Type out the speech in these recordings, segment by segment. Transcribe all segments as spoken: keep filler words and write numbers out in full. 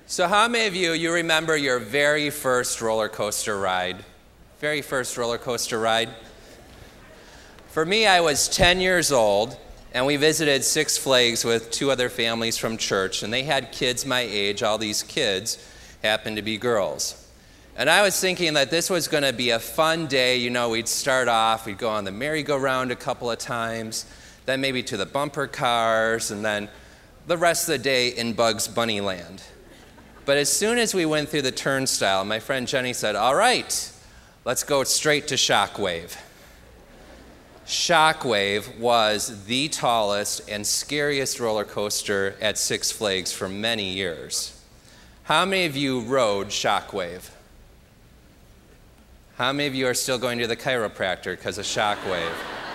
So how many of you, you remember your very first roller coaster ride? Very first roller coaster ride? For me, I was ten years old, and we visited Six Flags with two other families from church, and they had kids my age. All these kids happened to be girls. And I was thinking that this was going to be a fun day. You know, we'd start off, we'd go on the merry-go-round a couple of times, then maybe to the bumper cars, and then the rest of the day in Bugs Bunny Land. But as soon as we went through the turnstile, my friend Jenny said, all right, let's go straight to Shockwave. Shockwave was the tallest and scariest roller coaster at Six Flags for many years. How many of you rode Shockwave? How many of you are still going to the chiropractor because of Shockwave?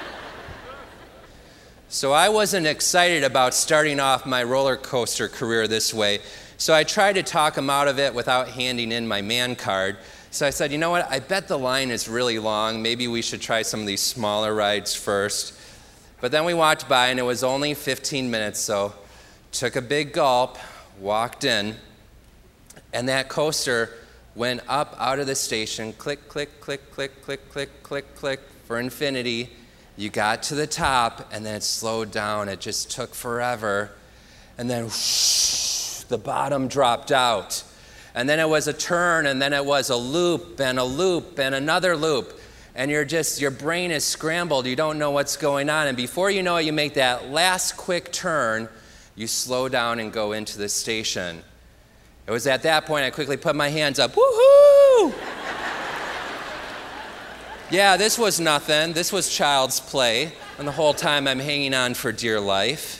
So I wasn't excited about starting off my roller coaster career this way. So I tried to talk him out of it without handing in my man card. So I said, you know what, I bet the line is really long. Maybe we should try some of these smaller rides first. But then we walked by and it was only fifteen minutes, so took a big gulp, walked in, and that coaster went up out of the station, click, click, click, click, click, click, click, click, for infinity. You got to the top, and then it slowed down. It just took forever. And then whoosh, the bottom dropped out. And then it was a turn, and then it was a loop, and a loop, and another loop. And you're just, your brain is scrambled. You don't know what's going on. And before you know it, you make that last quick turn, you slow down and go into the station. It was at that point I quickly put my hands up, woohoo! Yeah, this was nothing. This was child's play. And the whole time I'm hanging on for dear life.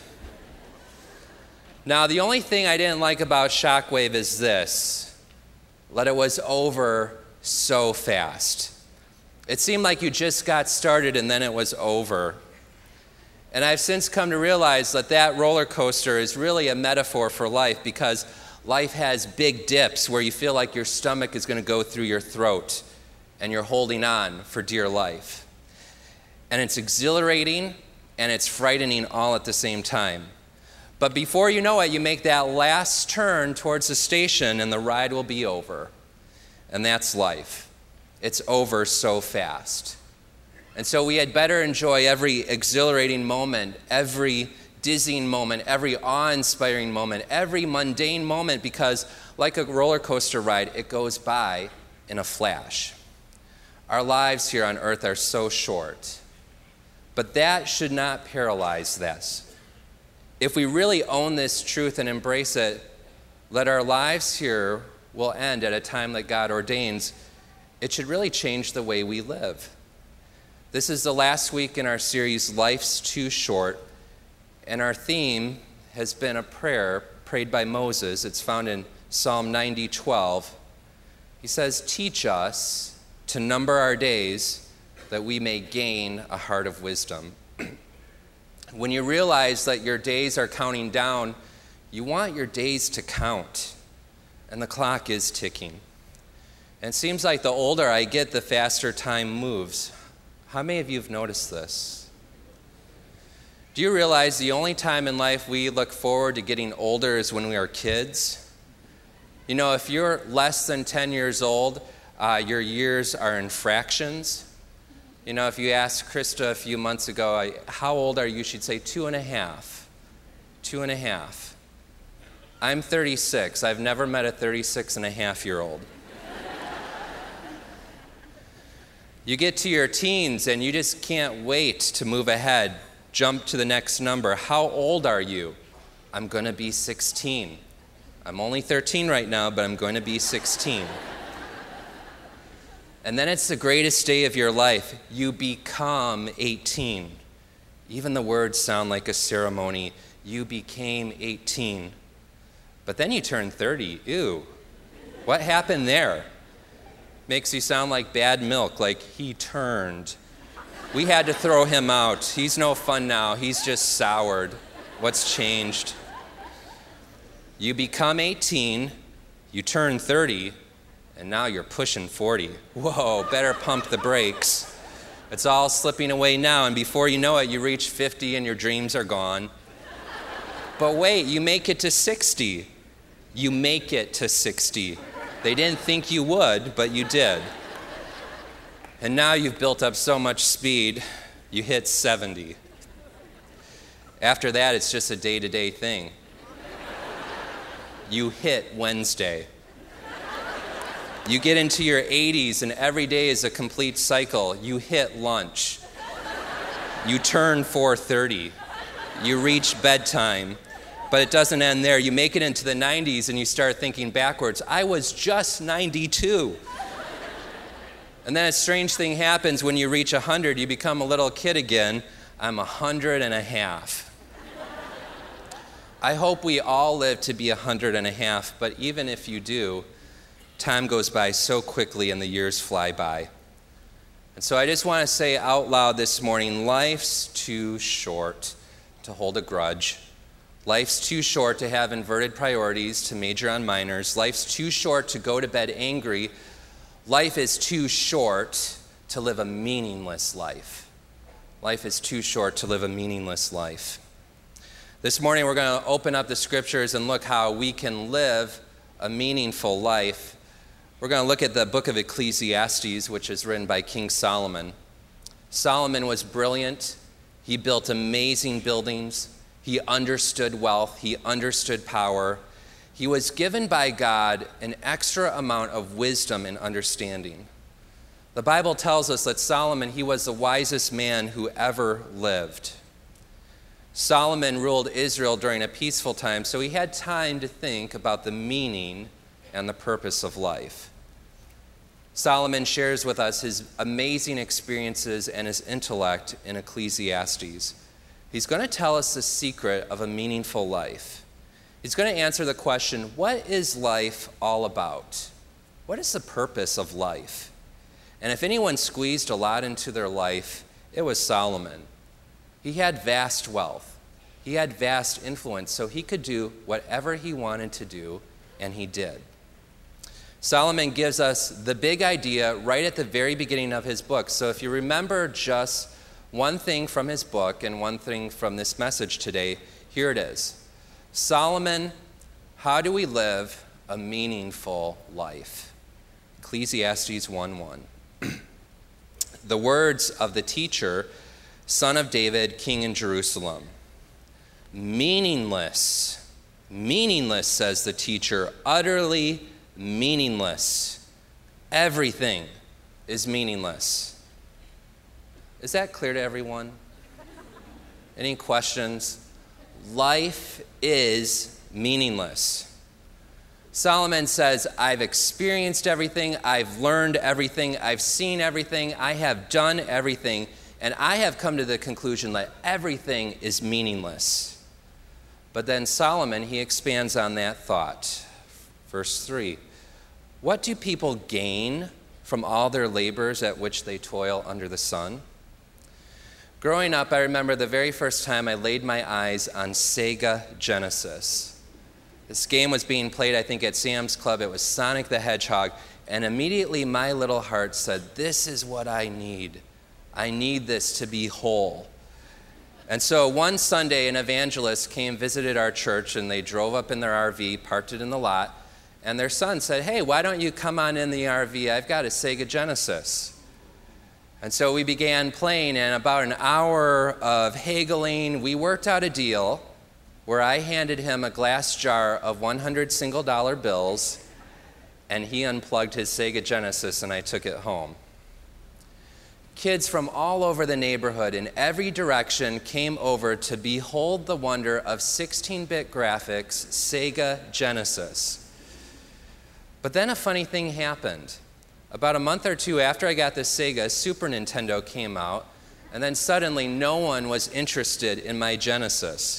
Now, the only thing I didn't like about Shockwave is this, that it was over so fast. It seemed like you just got started and then it was over. And I've since come to realize that that roller coaster is really a metaphor for life, because life has big dips where you feel like your stomach is going to go through your throat and you're holding on for dear life. And it's exhilarating and it's frightening all at the same time. But before you know it, you make that last turn towards the station and the ride will be over. And that's life. It's over so fast. And so we had better enjoy every exhilarating moment, every dizzying moment, every awe-inspiring moment, every mundane moment, because like a roller coaster ride, it goes by in a flash. Our lives here on earth are so short. But that should not paralyze this. If we really own this truth and embrace it, that our lives here will end at a time that God ordains, it should really change the way we live. This is the last week in our series, Life's Too Short, and our theme has been a prayer prayed by Moses. It's found in Psalm ninety, twelve. He says, teach us to number our days that we may gain a heart of wisdom. When you realize that your days are counting down, you want your days to count, and the clock is ticking. And it seems like the older I get, the faster time moves. How many of you have noticed this? Do you realize the only time in life we look forward to getting older is when we are kids? You know, if you're less than ten years old, uh, your years are in fractions. You know, if you asked Krista a few months ago, how old are you? She'd say two and a half. Two and a half. I'm thirty-six. I've never met a thirty-six and a half year old. You get to your teens and you just can't wait to move ahead, jump to the next number. How old are you? I'm going to be sixteen. I'm only thirteen right now, but I'm going to be sixteen. And then it's the greatest day of your life. You become eighteen. Even the words sound like a ceremony. You became eighteen. But then you turn thirty. Ew. What happened there? Makes you sound like bad milk, like he turned. We had to throw him out. He's no fun now. He's just soured. What's changed? You become eighteen. You turn thirty. And now you're pushing forty. Whoa, better pump the brakes. It's all slipping away now, and before you know it, you reach fifty and your dreams are gone. But wait, you make it to sixty. You make it to sixty. They didn't think you would, but you did. And now you've built up so much speed, you hit seventy. After that, it's just a day-to-day thing. You hit Wednesday. You get into your eighties, and every day is a complete cycle. You hit lunch. You turn four thirty. You reach bedtime. But it doesn't end there. You make it into the nineties, and you start thinking backwards. I was just ninety-two. And then a strange thing happens when you reach one hundred. You become a little kid again. I'm one hundred and a half. I hope we all live to be one hundred and a half, but even if you do, time goes by so quickly and the years fly by. And so I just want to say out loud this morning, life's too short to hold a grudge. Life's too short to have inverted priorities, to major on minors. Life's too short to go to bed angry. Life is too short to live a meaningless life. Life is too short to live a meaningless life. This morning we're going to open up the scriptures and look how we can live a meaningful life. We're going to look at the book of Ecclesiastes, which is written by King Solomon. Solomon was brilliant. He built amazing buildings. He understood wealth. He understood power. He was given by God an extra amount of wisdom and understanding. The Bible tells us that Solomon, he was the wisest man who ever lived. Solomon ruled Israel during a peaceful time, so he had time to think about the meaning and the purpose of life. Solomon shares with us his amazing experiences and his intellect in Ecclesiastes. He's going to tell us the secret of a meaningful life. He's going to answer the question, what is life all about? What is the purpose of life? And if anyone squeezed a lot into their life, it was Solomon. He had vast wealth. He had vast influence, so he could do whatever he wanted to do, and he did. Solomon gives us the big idea right at the very beginning of his book. So if you remember just one thing from his book and one thing from this message today, here it is. Solomon, how do we live a meaningful life? Ecclesiastes one one. The words of the teacher, son of David, king in Jerusalem. Meaningless, meaningless, says the teacher, utterly meaningless. Everything is meaningless. Is that clear to everyone? Any questions? Life is meaningless. Solomon says, I've experienced everything, I've learned everything, I've seen everything, I have done everything, and I have come to the conclusion that everything is meaningless. But then Solomon, he expands on that thought. Verse three, what do people gain from all their labors at which they toil under the sun? Growing up, I remember the very first time I laid my eyes on Sega Genesis. This game was being played, I think, at Sam's Club. It was Sonic the Hedgehog. And immediately my little heart said, this is what I need. I need this to be whole. And so one Sunday, an evangelist came, visited our church, and they drove up in their R V, parked it in the lot, and their son said, hey, why don't you come on in the R V? I've got a Sega Genesis. And so we began playing, and about an hour of haggling, we worked out a deal where I handed him a glass jar of one hundred single dollar bills, and he unplugged his Sega Genesis, and I took it home. Kids from all over the neighborhood in every direction came over to behold the wonder of sixteen-bit graphics Sega Genesis. But then a funny thing happened. About a month or two after I got the Sega, Super Nintendo came out, and then suddenly no one was interested in my Genesis.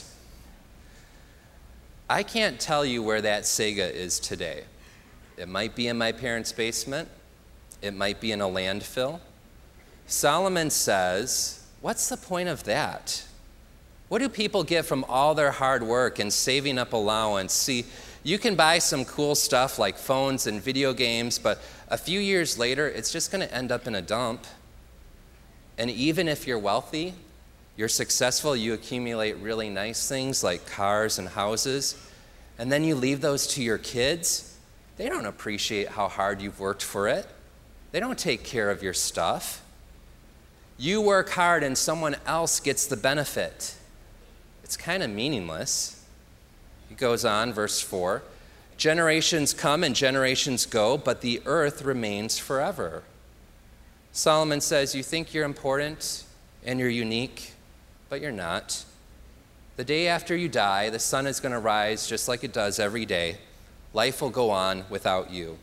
I can't tell you where that Sega is today. It might be in my parents' basement. It might be in a landfill. Solomon says, what's the point of that? What do people get from all their hard work and saving up allowance? See, you can buy some cool stuff like phones and video games, but a few years later, it's just going to end up in a dump. And even if you're wealthy, you're successful, you accumulate really nice things like cars and houses, and then you leave those to your kids, they don't appreciate how hard you've worked for it. They don't take care of your stuff. You work hard and someone else gets the benefit. It's kind of meaningless. He goes on, verse four, generations come and generations go, but the earth remains forever. Solomon says, you think you're important and you're unique, but you're not. The day after you die, the sun is going to rise just like it does every day. Life will go on without you.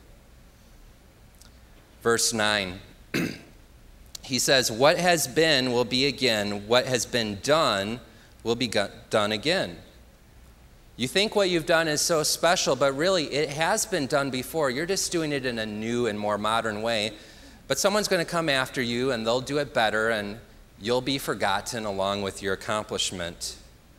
Verse nine, he says, what has been will be again. What has been done will be done again. You think what you've done is so special, but really it has been done before. You're just doing it in a new and more modern way. But someone's going to come after you, and they'll do it better, and you'll be forgotten along with your accomplishment.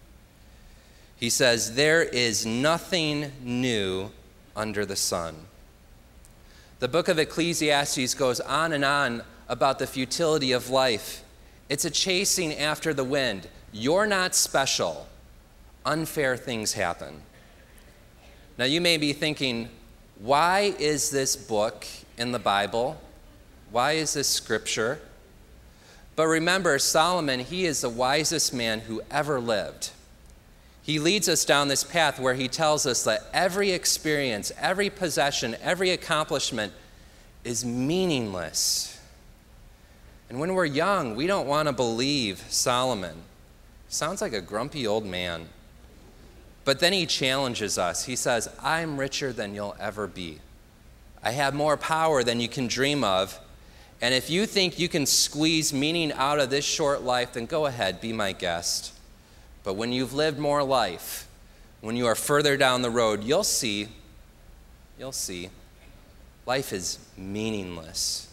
He says, there is nothing new under the sun. The book of Ecclesiastes goes on and on about the futility of life. It's a chasing after the wind. You're not special. Unfair things happen. Now you may be thinking, why is this book in the Bible? Why is this scripture? But remember, Solomon, he is the wisest man who ever lived. He leads us down this path where he tells us that every experience, every possession, every accomplishment is meaningless. And when we're young, we don't want to believe Solomon. Sounds like a grumpy old man. But then he challenges us. He says, I'm richer than you'll ever be. I have more power than you can dream of. And if you think you can squeeze meaning out of this short life, then go ahead, be my guest. But when you've lived more life, when you are further down the road, you'll see, you'll see, life is meaningless.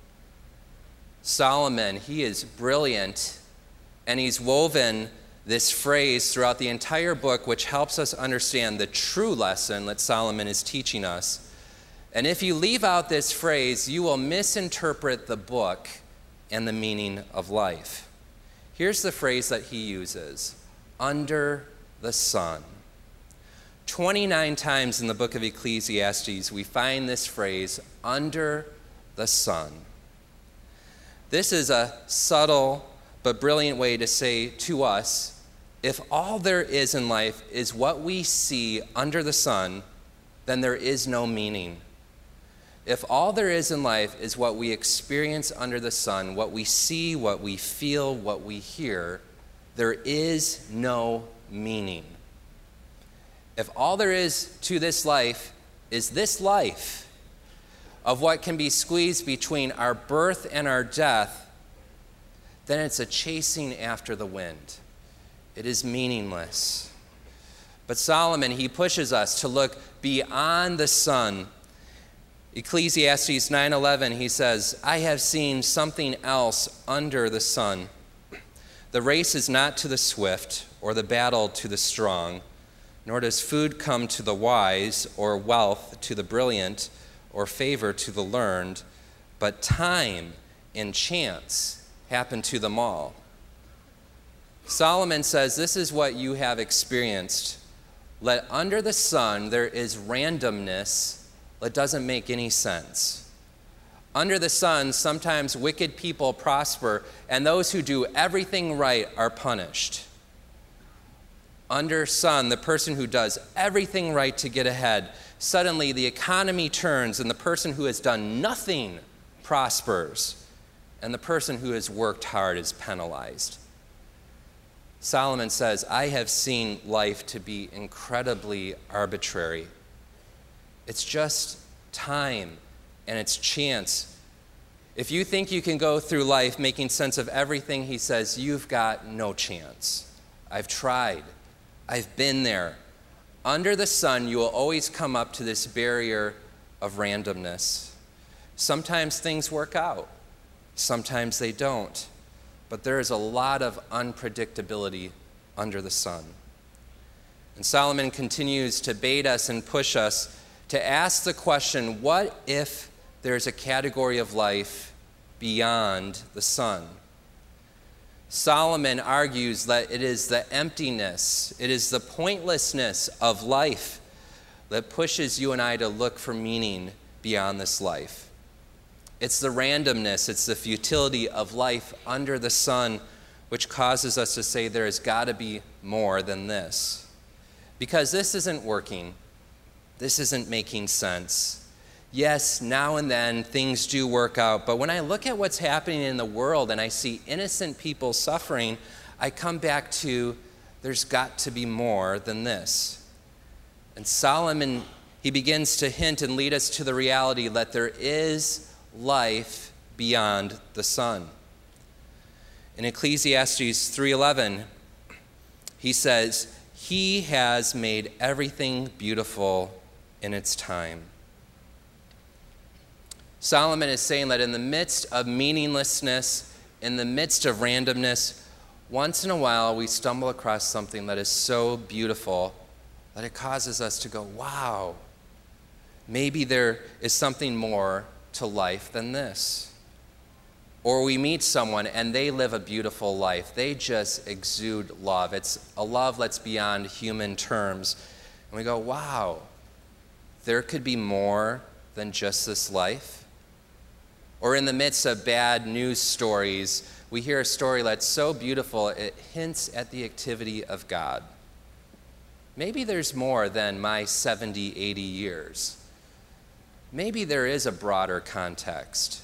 Solomon, he is brilliant, and he's woven this phrase throughout the entire book, which helps us understand the true lesson that Solomon is teaching us. And if you leave out this phrase, you will misinterpret the book and the meaning of life. Here's the phrase that he uses, under the sun. twenty-nine times in the book of Ecclesiastes, we find this phrase, under the sun. This is a subtle but brilliant way to say to us, if all there is in life is what we see under the sun, then there is no meaning. If all there is in life is what we experience under the sun, what we see, what we feel, what we hear, there is no meaning. If all there is to this life is this life of what can be squeezed between our birth and our death, then it's a chasing after the wind. It is meaningless. But Solomon, he pushes us to look beyond the sun. Ecclesiastes nine eleven, he says, I have seen something else under the sun. The race is not to the swift, or the battle to the strong, nor does food come to the wise, or wealth to the brilliant, or favor to the learned, but time and chance happen to them all. Solomon says, this is what you have experienced. Let under the sun there is randomness that doesn't make any sense. Under the sun, sometimes wicked people prosper, and those who do everything right are punished. Under sun, the person who does everything right to get ahead, suddenly the economy turns, and the person who has done nothing prospers, and the person who has worked hard is penalized. Solomon says, I have seen life to be incredibly arbitrary. It's just time and it's chance. If you think you can go through life making sense of everything, he says, you've got no chance. I've tried. I've been there. Under the sun, you will always come up to this barrier of randomness. Sometimes things work out. Sometimes they don't. But there is a lot of unpredictability under the sun. And Solomon continues to bait us and push us to ask the question, what if there's a category of life beyond the sun? Solomon argues that it is the emptiness, it is the pointlessness of life that pushes you and I to look for meaning beyond this life. It's the randomness, it's the futility of life under the sun which causes us to say there has got to be more than this. Because this isn't working. This isn't making sense. Yes, now and then things do work out, but when I look at what's happening in the world and I see innocent people suffering, I come back to there's got to be more than this. And Solomon, he begins to hint and lead us to the reality that there is life beyond the sun. In Ecclesiastes three eleven, he says, "He has made everything beautiful in its time." Solomon is saying that in the midst of meaninglessness, in the midst of randomness, once in a while we stumble across something that is so beautiful that it causes us to go, wow, maybe there is something more to life than this. Or we meet someone and they live a beautiful life. They just exude love. It's a love that's beyond human terms. And we go, wow, there could be more than just this life. Or in the midst of bad news stories, we hear a story that's so beautiful, it hints at the activity of God. Maybe there's more than my seventy, eighty years. Maybe there is a broader context.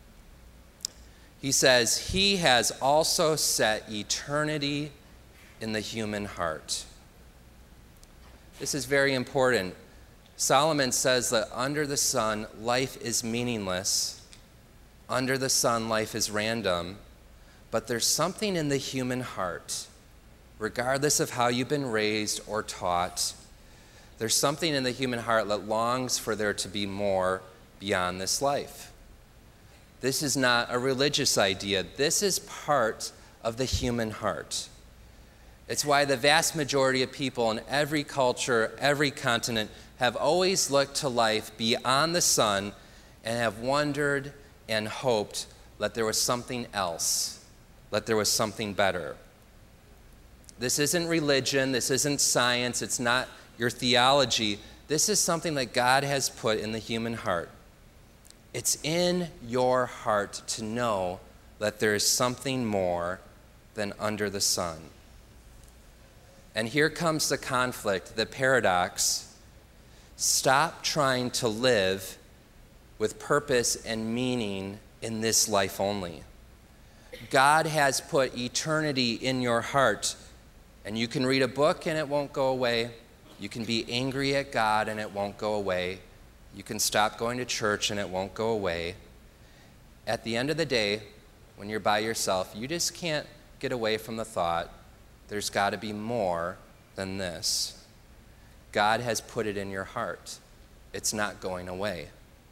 He says, he has also set eternity in the human heart. This is very important. Solomon says that under the sun, life is meaningless. Under the sun, life is random. But there's something in the human heart, regardless of how you've been raised or taught, there's something in the human heart that longs for there to be more beyond this life. This is not a religious idea. This is part of the human heart. It's why the vast majority of people in every culture, every continent, have always looked to life beyond the sun and have wondered and hoped that there was something else, that there was something better. This isn't religion, this isn't science, it's not your theology. This is something that God has put in the human heart. It's in your heart to know that there is something more than under the sun. And here comes the conflict, the paradox. Stop trying to live with purpose and meaning in this life only. God has put eternity in your heart, and you can read a book and it won't go away. You can be angry at God and it won't go away. You can stop going to church and it won't go away. At the end of the day, when you're by yourself, you just can't get away from the thought, there's got to be more than this. God has put it in your heart. It's not going away.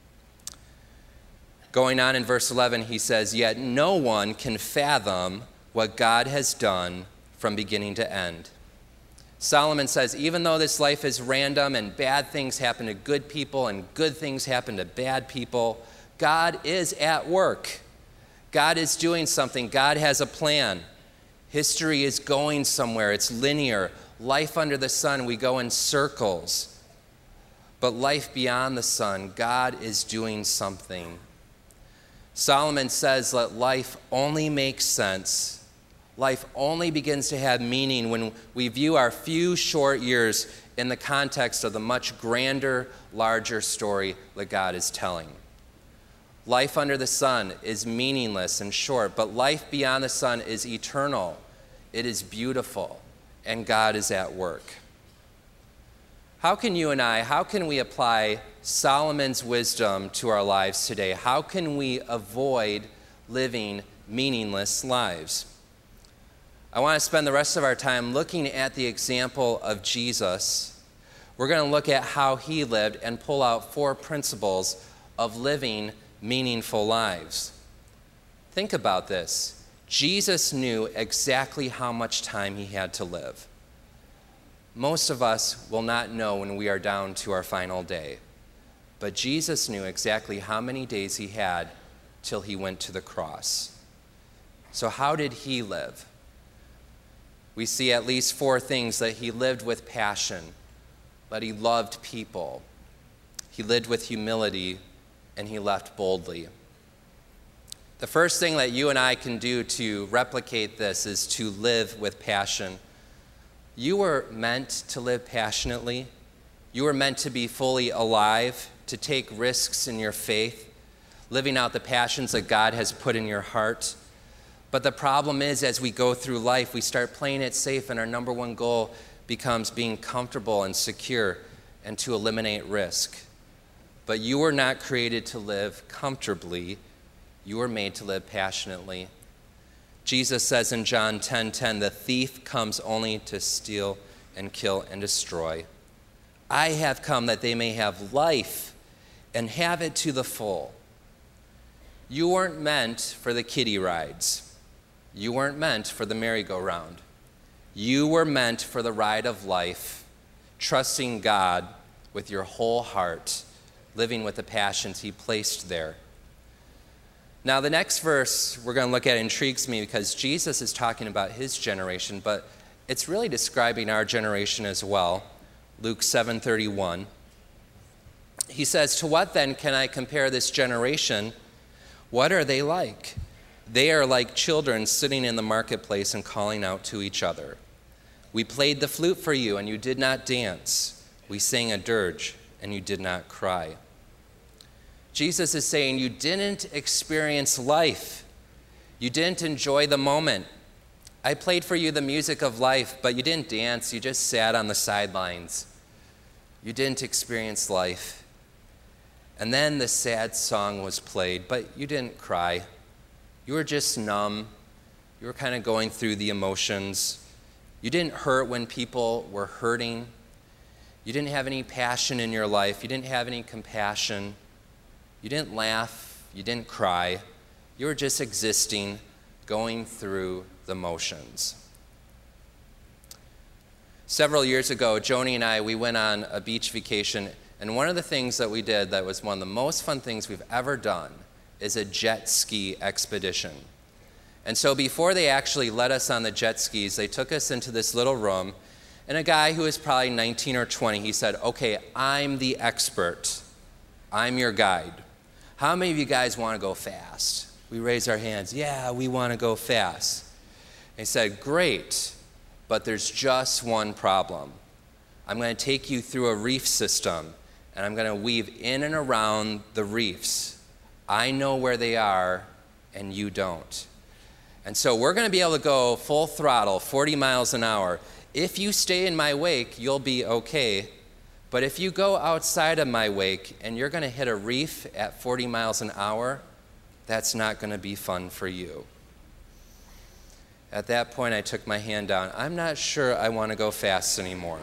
Going on in verse eleven, he says, "Yet no one can fathom what God has done from beginning to end." Solomon says, even though this life is random and bad things happen to good people and good things happen to bad people, God is at work. God is doing something. God has a plan. History is going somewhere. It's linear. Life under the sun, we go in circles. But life beyond the sun, God is doing something. Solomon says that life only makes sense. Life only begins to have meaning when we view our few short years in the context of the much grander, larger story that God is telling. Life under the sun is meaningless and short, but life beyond the sun is eternal. It is beautiful, and God is at work. How can you and I, how can we apply Solomon's wisdom to our lives today? How can we avoid living meaningless lives? I want to spend the rest of our time looking at the example of Jesus. We're going to look at how he lived and pull out four principles of living meaningful lives. Think about this. Jesus knew exactly how much time he had to live. Most of us will not know when we are down to our final day. But Jesus knew exactly how many days he had till he went to the cross. So how did he live? We see at least four things: that he lived with passion, but he loved people. He lived with humility, and he left boldly. The first thing that you and I can do to replicate this is to live with passion. You were meant to live passionately. You were meant to be fully alive, to take risks in your faith, living out the passions that God has put in your heart. But the problem is, as we go through life, we start playing it safe, and our number one goal becomes being comfortable and secure and to eliminate risk. But you were not created to live comfortably. You were made to live passionately. Jesus says in John ten ten, the thief comes only to steal and kill and destroy. I have come that they may have life and have it to the full. You weren't meant for the kiddie rides. You weren't meant for the merry-go-round. You were meant for the ride of life, trusting God with your whole heart, living with the passions he placed there. Now, the next verse we're going to look at intrigues me because Jesus is talking about his generation, but it's really describing our generation as well. Luke seven thirty-one. He says, "To what then can I compare this generation? What are they like? They are like children sitting in the marketplace and calling out to each other. We played the flute for you, and you did not dance. We sang a dirge, and you did not cry." Jesus is saying you didn't experience life. You didn't enjoy the moment. I played for you the music of life, but you didn't dance. You just sat on the sidelines. You didn't experience life. And then the sad song was played, but you didn't cry. You were just numb. You were kind of going through the emotions. You didn't hurt when people were hurting. You didn't have any passion in your life. You didn't have any compassion. You didn't laugh, you didn't cry, you were just existing, going through the motions. Several years ago, Joni and I, we went on a beach vacation, and one of the things that we did that was one of the most fun things we've ever done is a jet ski expedition. And so before they actually let us on the jet skis, they took us into this little room, and a guy who was probably nineteen or twenty, he said, "Okay, I'm the expert. I'm your guide. How many of you guys want to go fast?" We raised our hands. "Yeah, we want to go fast." And he said, "Great, but there's just one problem. I'm going to take you through a reef system, and I'm going to weave in and around the reefs. I know where they are, and you don't. And so we're going to be able to go full throttle, forty miles an hour. If you stay in my wake, you'll be okay. But if you go outside of my wake and you're going to hit a reef at forty miles an hour, that's not going to be fun for you." At that point, I took my hand down. I'm not sure I want to go fast anymore.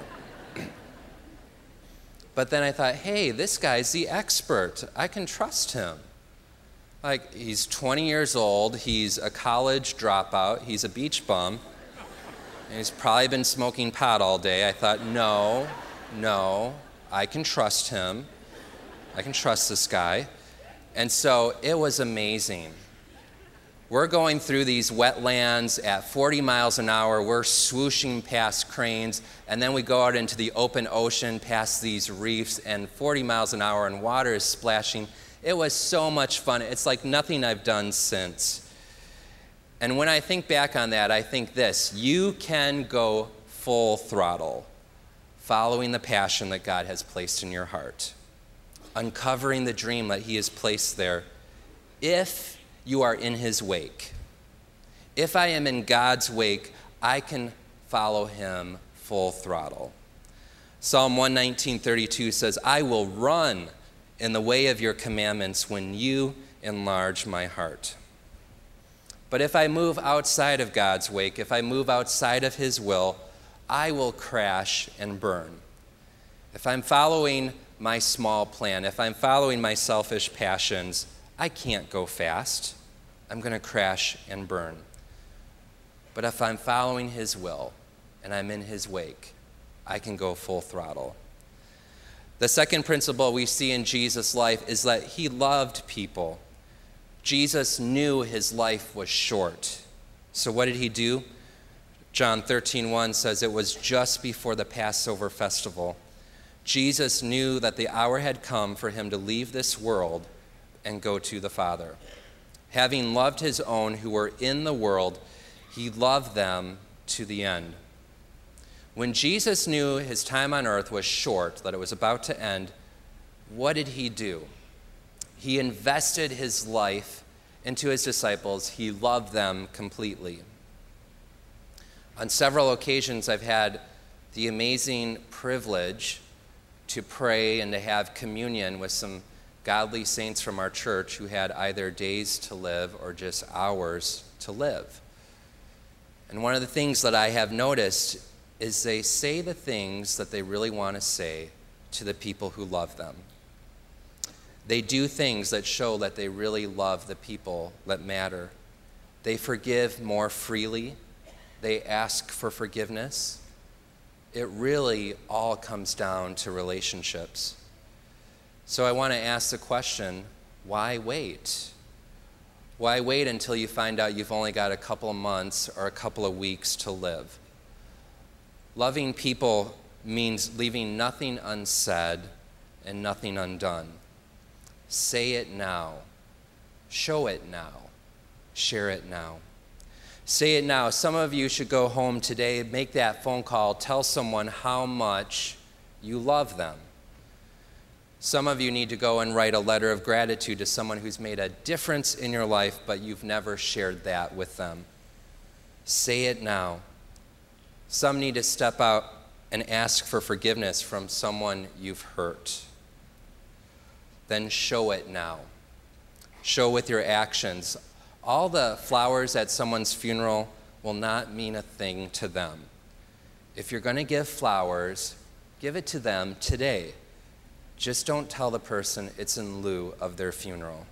But then I thought, hey, this guy's the expert. I can trust him. Like, he's twenty years old. He's a college dropout. He's a beach bum. And he's probably been smoking pot all day. I thought, no. No, I can trust him. I can trust this guy. And so it was amazing. We're going through these wetlands at forty miles an hour. We're swooshing past cranes. And then we go out into the open ocean past these reefs, and forty miles an hour, and water is splashing. It was so much fun. It's like nothing I've done since. And when I think back on that, I think this: you can go full throttle, following the passion that God has placed in your heart, uncovering the dream that he has placed there, if you are in his wake. If I am in God's wake, I can follow him full throttle. Psalm one nineteen thirty-two says, "I will run in the way of your commandments when you enlarge my heart." But if I move outside of God's wake, if I move outside of his will, I will crash and burn. If I'm following my small plan, if I'm following my selfish passions, I can't go fast. I'm going to crash and burn. But if I'm following his will and I'm in his wake, I can go full throttle. The second principle we see in Jesus' life is that he loved people. Jesus knew his life was short. So what did he do? John thirteen one says it was just before the Passover festival. Jesus knew that the hour had come for him to leave this world and go to the Father. Having loved his own who were in the world, he loved them to the end. When Jesus knew his time on earth was short, that it was about to end, what did he do? He invested his life into his disciples. He loved them completely. On several occasions, I've had the amazing privilege to pray and to have communion with some godly saints from our church who had either days to live or just hours to live. And one of the things that I have noticed is they say the things that they really want to say to the people who love them. They do things that show that they really love the people that matter. They forgive more freely. They ask for forgiveness. It really all comes down to relationships. So I want to ask the question, why wait? Why wait until you find out you've only got a couple of months or a couple of weeks to live? Loving people means leaving nothing unsaid and nothing undone. Say it now. Show it now. Share it now. Say it now. Some of you should go home today, make that phone call, tell someone how much you love them. Some of you need to go and write a letter of gratitude to someone who's made a difference in your life, but you've never shared that with them. Say it now. Some need to step out and ask for forgiveness from someone you've hurt. Then show it now. Show with your actions. All the flowers at someone's funeral will not mean a thing to them. If you're going to give flowers, give it to them today. Just don't tell the person it's in lieu of their funeral.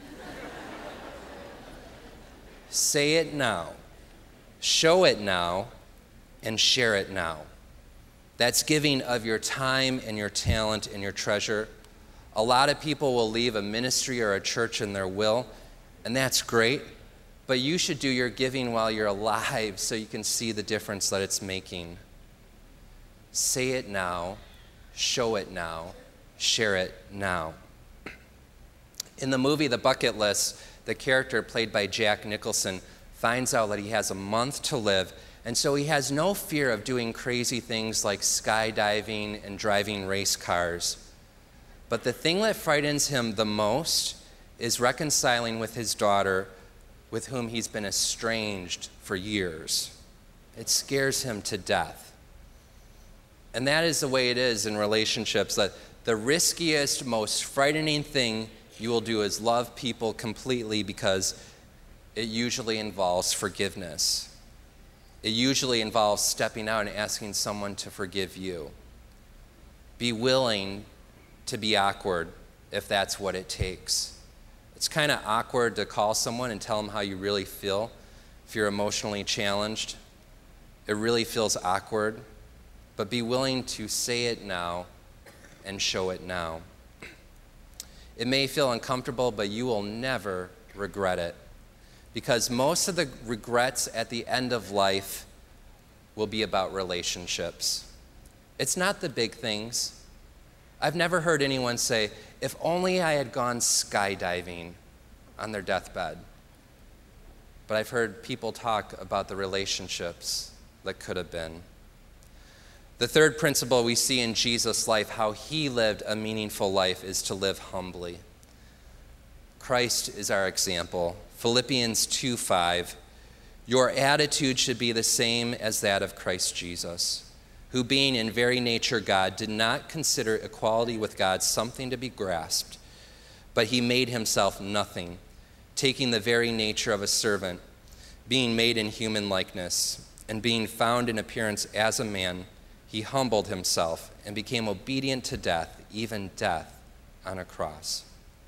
Say it now. Show it now. And share it now. That's giving of your time and your talent and your treasure. A lot of people will leave a ministry or a church in their will, and that's great, but you should do your giving while you're alive so you can see the difference that it's making. Say it now, show it now, share it now. In the movie The Bucket List, the character played by Jack Nicholson finds out that he has a month to live, and so he has no fear of doing crazy things like skydiving and driving race cars. But the thing that frightens him the most is reconciling with his daughter, with whom he's been estranged for years. It scares him to death. And that is the way it is in relationships, that the riskiest, most frightening thing you will do is love people completely, because it usually involves forgiveness. It usually involves stepping out and asking someone to forgive you. Be willing to be awkward if that's what it takes. It's kind of awkward to call someone and tell them how you really feel if you're emotionally challenged. It really feels awkward, but be willing to say it now and show it now. It may feel uncomfortable, but you will never regret it, because most of the regrets at the end of life will be about relationships. It's not the big things. I've never heard anyone say, if only I had gone skydiving on their deathbed. But I've heard people talk about the relationships that could have been. The third principle we see in Jesus' life, how he lived a meaningful life, is to live humbly. Christ is our example. Philippians two five, your attitude should be the same as that of Christ Jesus, who being in very nature God, did not consider equality with God something to be grasped, but he made himself nothing, taking the very nature of a servant, being made in human likeness, and being found in appearance as a man, he humbled himself and became obedient to death, even death on a cross.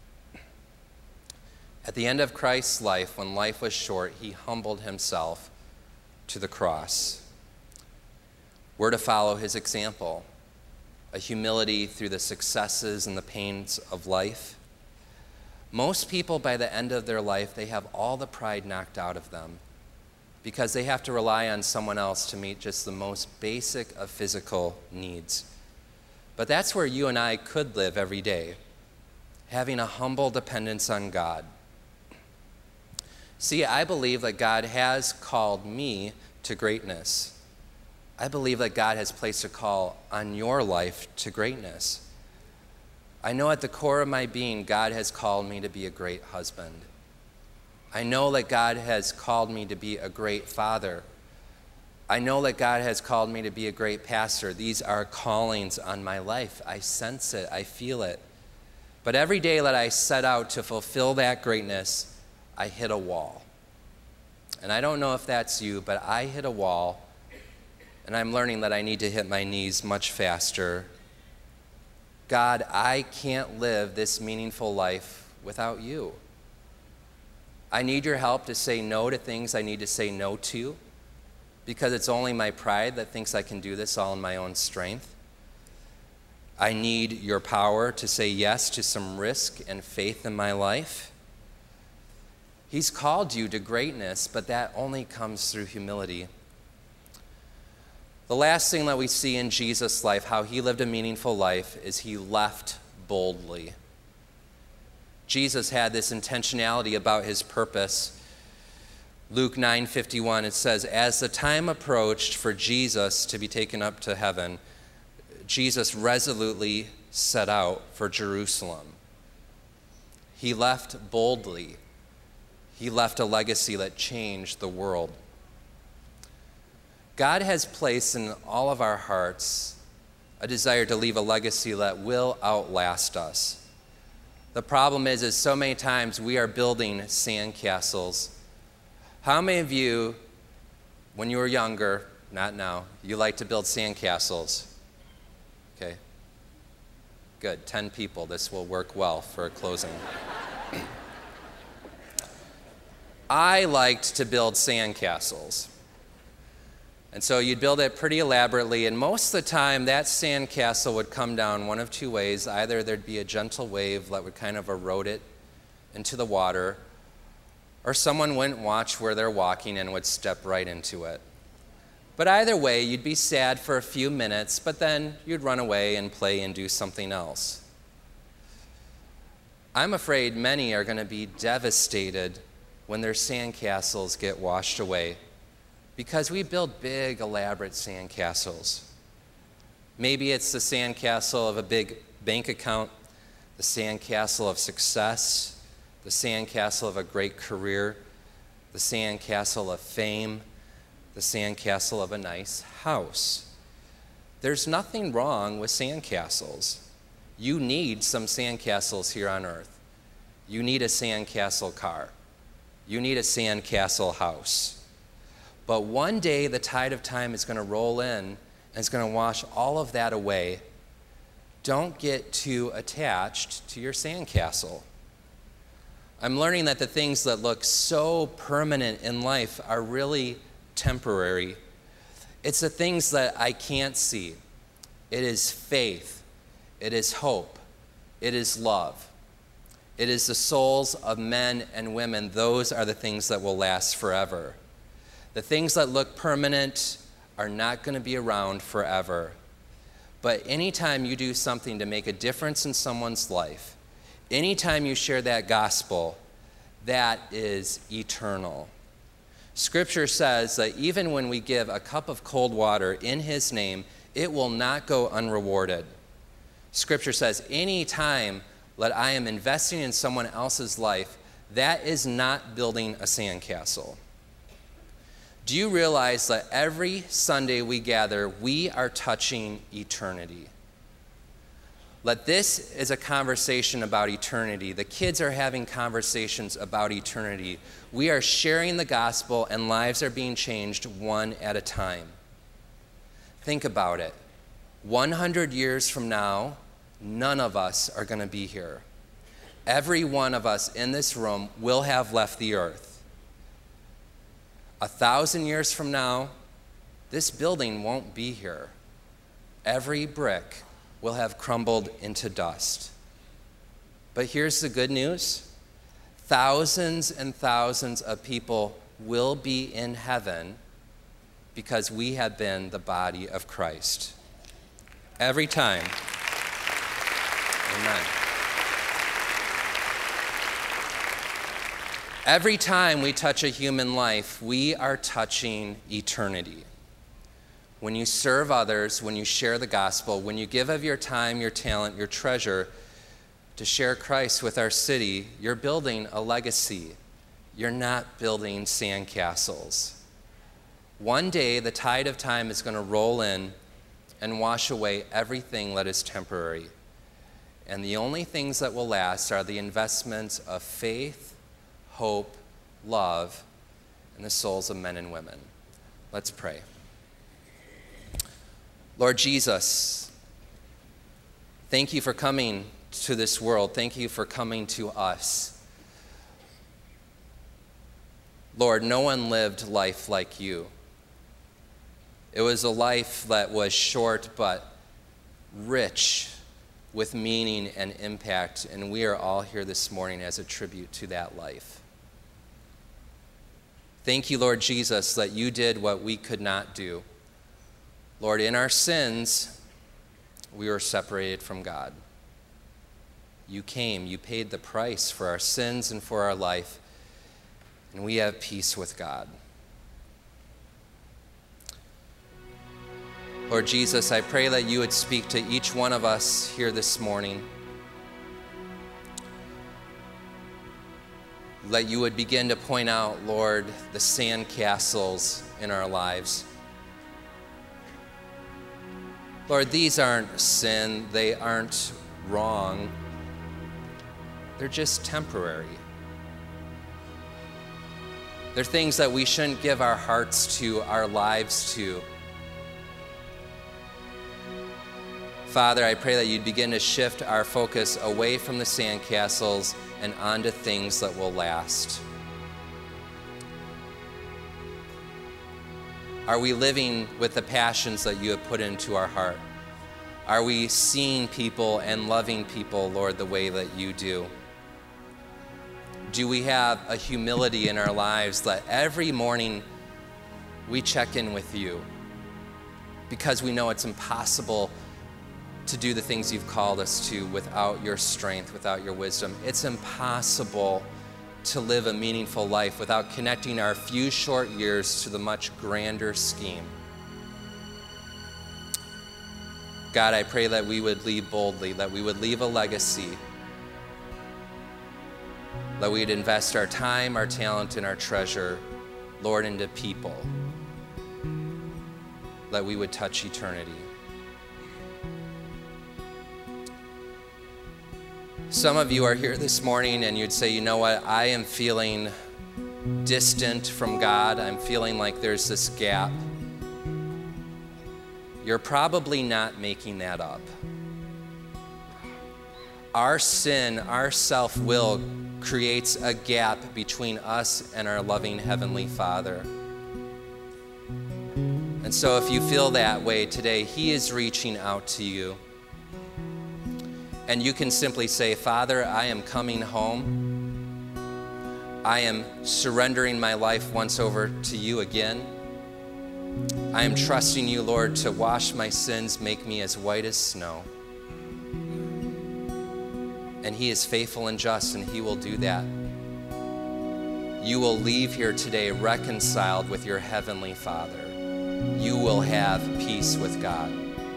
At the end of Christ's life, when life was short, he humbled himself to the cross. We're to follow his example, a humility through the successes and the pains of life. Most people, by the end of their life, they have all the pride knocked out of them because they have to rely on someone else to meet just the most basic of physical needs. But that's where you and I could live every day, having a humble dependence on God. See, I believe that God has called me to greatness. I believe that God has placed a call on your life to greatness. I know at the core of my being, God has called me to be a great husband. I know that God has called me to be a great father. I know that God has called me to be a great pastor. These are callings on my life. I sense it. I feel it. But every day that I set out to fulfill that greatness, I hit a wall. And I don't know if that's you, but I hit a wall, and I'm learning that I need to hit my knees much faster. God, I can't live this meaningful life without you. I need your help to say no to things I need to say no to, because it's only my pride that thinks I can do this all in my own strength. I need your power to say yes to some risk and faith in my life. He's called you to greatness, but that only comes through humility. The last thing that we see in Jesus' life, how he lived a meaningful life, is he left boldly. Jesus had this intentionality about his purpose. Luke nine fifty-one, it says, as the time approached for Jesus to be taken up to heaven, Jesus resolutely set out for Jerusalem. He left boldly. He left a legacy that changed the world. God has placed in all of our hearts a desire to leave a legacy that will outlast us. The problem is, is so many times we are building sandcastles. How many of you, when you were younger, not now, you like to build sandcastles? Okay. Good, ten people. This will work well for a closing. I liked to build sandcastles. And so you'd build it pretty elaborately, and most of the time that sandcastle would come down one of two ways. Either there'd be a gentle wave that would kind of erode it into the water, or someone wouldn't watch where they're walking and would step right into it. But either way, you'd be sad for a few minutes, but then you'd run away and play and do something else. I'm afraid many are going to be devastated when their sandcastles get washed away, because we build big, elaborate sandcastles. Maybe it's the sandcastle of a big bank account, the sandcastle of success, the sandcastle of a great career, the sandcastle of fame, the sandcastle of a nice house. There's nothing wrong with sandcastles. You need some sandcastles here on earth. You need a sandcastle car. You need a sandcastle house. But one day the tide of time is going to roll in and it's going to wash all of that away. Don't get too attached to your sandcastle. I'm learning that the things that look so permanent in life are really temporary. It's the things that I can't see. It is faith. It is hope. It is love. It is the souls of men and women. Those are the things that will last forever. The things that look permanent are not going to be around forever. But anytime you do something to make a difference in someone's life, anytime you share that gospel, that is eternal. Scripture says that even when we give a cup of cold water in his name, it will not go unrewarded. Scripture says any time that I am investing in someone else's life, that is not building a sandcastle. Do you realize that every Sunday we gather, we are touching eternity? Let this is a conversation about eternity. The kids are having conversations about eternity. We are sharing the gospel and lives are being changed one at a time. Think about it. one hundred years from now, none of us are going to be here. Every one of us in this room will have left the earth. A thousand years from now, this building won't be here. Every brick will have crumbled into dust. But here's the good news. Thousands and thousands of people will be in heaven because we have been the body of Christ. Every time. Amen. Every time we touch a human life, we are touching eternity. When you serve others, when you share the gospel, when you give of your time, your talent, your treasure to share Christ with our city, you're building a legacy. You're not building sandcastles. One day, the tide of time is going to roll in and wash away everything that is temporary. And the only things that will last are the investments of faith, hope, love, in the souls of men and women. Let's pray. Lord Jesus, thank you for coming to this world. Thank you for coming to us. Lord, no one lived life like you. It was a life that was short but rich with meaning and impact, and we are all here this morning as a tribute to that life. Thank you, Lord Jesus, that you did what we could not do. Lord, in our sins, we were separated from God. You came, you paid the price for our sins and for our life, and we have peace with God. Lord Jesus, I pray that you would speak to each one of us here this morning. That you would begin to point out, Lord, the sandcastles in our lives. Lord, these aren't sin, they aren't wrong. They're just temporary. They're things that we shouldn't give our hearts to, our lives to. Father, I pray that you'd begin to shift our focus away from the sandcastles and onto things that will last. Are we living with the passions that you have put into our heart? Are we seeing people and loving people, Lord, the way that you do? Do we have a humility in our lives that every morning we check in with you because we know it's impossible to do the things you've called us to without your strength, without your wisdom? It's impossible to live a meaningful life without connecting our few short years to the much grander scheme. God, I pray that we would lead boldly, that we would leave a legacy, that we'd invest our time, our talent, and our treasure, Lord, into people, that we would touch eternity. Some of you are here this morning and you'd say, you know what, I am feeling distant from God. I'm feeling like there's this gap. You're probably not making that up. Our sin, our self-will creates a gap between us and our loving Heavenly Father. And so if you feel that way today, He is reaching out to you. And you can simply say, Father, I am coming home. I am surrendering my life once over to you again. I am trusting you, Lord, to wash my sins, make me as white as snow. And He is faithful and just, and He will do that. You will leave here today reconciled with your Heavenly Father. You will have peace with God.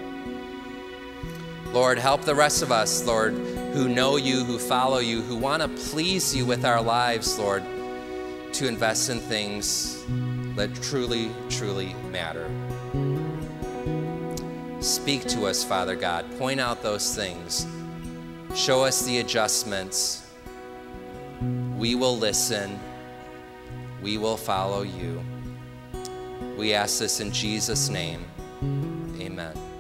Lord, help the rest of us, Lord, who know you, who follow you, who want to please you with our lives, Lord, to invest in things that truly, truly matter. Speak to us, Father God. Point out those things. Show us the adjustments. We will listen. We will follow you. We ask this in Jesus' name. Amen.